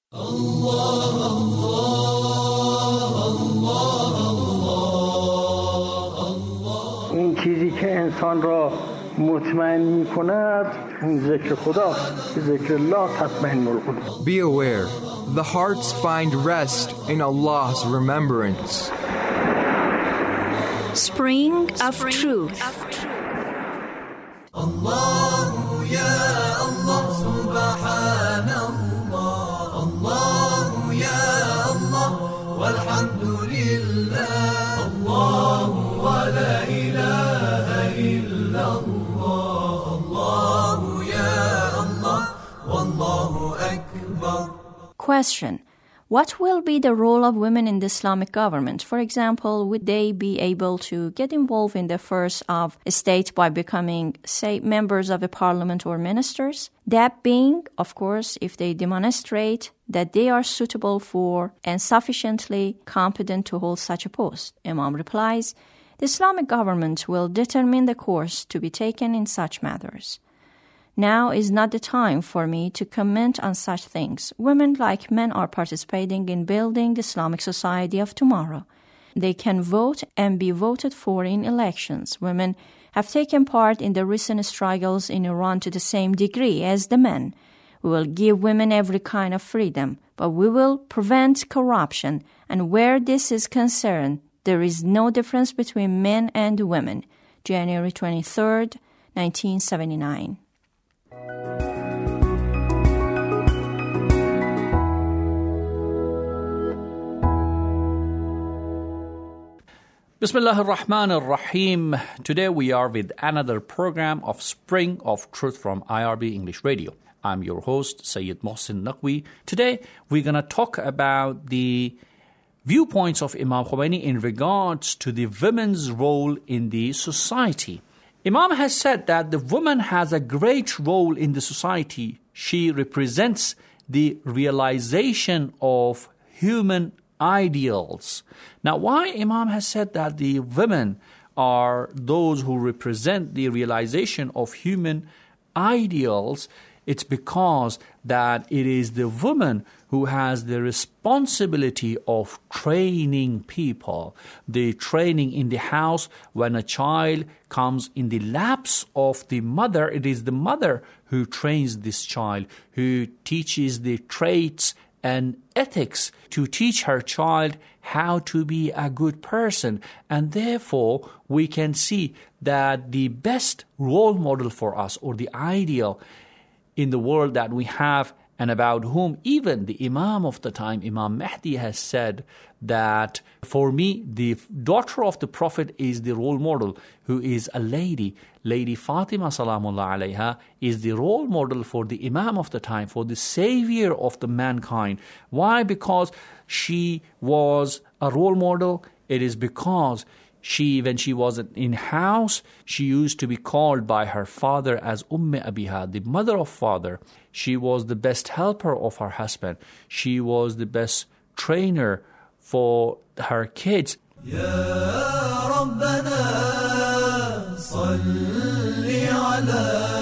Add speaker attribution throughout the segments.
Speaker 1: این چیزی که انسان را مطمئن می کند اون ذکر خداست. ذکر الله تطمئن القلوب.
Speaker 2: Be aware, the hearts find rest in Allah's remembrance.
Speaker 3: Spring of Truth.
Speaker 4: Allah ya Allah subhanallah, Allah ya Allah walhamdulillah, Allah wa la ilaha illallah, Allah ya Allah wallahu akbar.
Speaker 3: Question: what will be the role of women in the Islamic government? For example, would they be able to get involved in the affairs of a state by becoming, say, members of a parliament or ministers? That being, of course, if they demonstrate that they are suitable for and sufficiently competent to hold such a post. Imam replies, the Islamic government will determine the course to be taken in such matters. Now is not the time for me to comment on such things. Women, like men, are participating in building the Islamic society of tomorrow. They can vote and be voted for in elections. Women have taken part in the recent struggles in Iran to the same degree as the men. We will give women every kind of freedom, but we will prevent corruption. And where this is concerned, there is no difference between men and women. January 23rd, 1979.
Speaker 5: Bismillah ar-Rahman ar-Rahim. Today we are with another program of Spring of Truth from IRB English Radio. I'm your host, Sayyid Mohsin Naqvi. Today we're going to talk about the viewpoints of Imam Khomeini in regards to the women's role in the society. Imam has said that the woman has a great role in the society. She represents the realization of human ideals. Now, why Imam has said that the women are those who represent the realization of human ideals? It's because that it is the woman who has the responsibility of training people. The training in the house, when a child comes in the laps of the mother, it is the mother who trains this child, who teaches the traits and ethics to teach her child how to be a good person. And therefore, we can see that the best role model for us, or the ideal in the world that we have, and about whom even the Imam of the time, Imam Mahdi, has said that for me, the daughter of the Prophet is the role model, who is a lady. Lady Fatima Salamullah alayha is the role model for the Imam of the time, for the savior of the mankind. Why? Because she was a role model. It is because when she was in house, she used to be called by her father as Abiha, the mother of father. She was the best helper of her husband. She was the best trainer for her kids.
Speaker 4: Ya Rabbana salli ala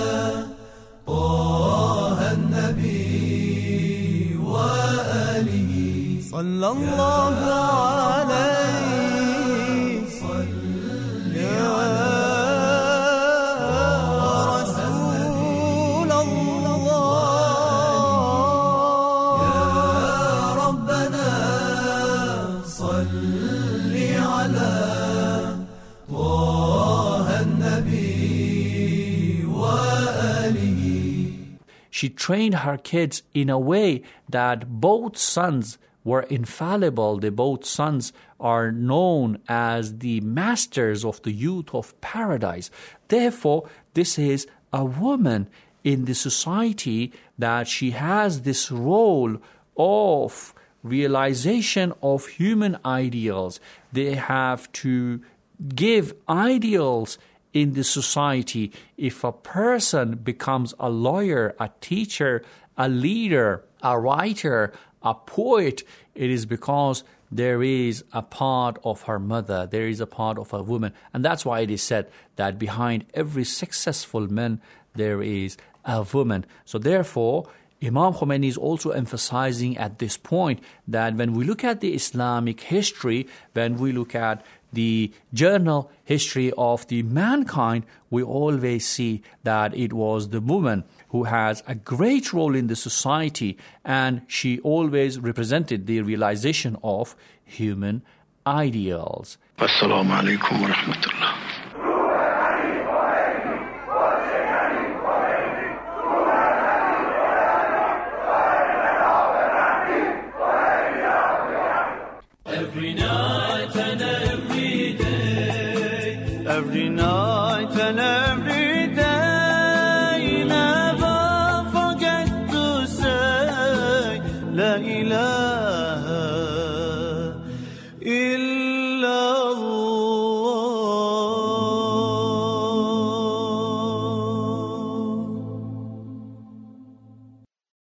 Speaker 4: Taha an-Nabi wa alihi sallallahu alayhi.
Speaker 5: She trained her kids in a way that both sons were infallible. The both sons are known as the masters of the youth of paradise. Therefore, this is a woman in the society that she has this role of realization of human ideals. They have to give ideals in the society. If a person becomes a lawyer, a teacher, a leader, a writer, a poet, it is because there is a part of her mother, there is a part of a woman. And that's why it is said that behind every successful man, there is a woman. So therefore, Imam Khomeini is also emphasizing at this point that when we look at the Islamic history, when we look at the journal history of the mankind, we always see that it was the woman who has a great role in the society, and she always represented the realization of human ideals.
Speaker 6: Assalamu alaikum wa rahmatullah.
Speaker 4: Every night and every day, every night and every day, never forget to say La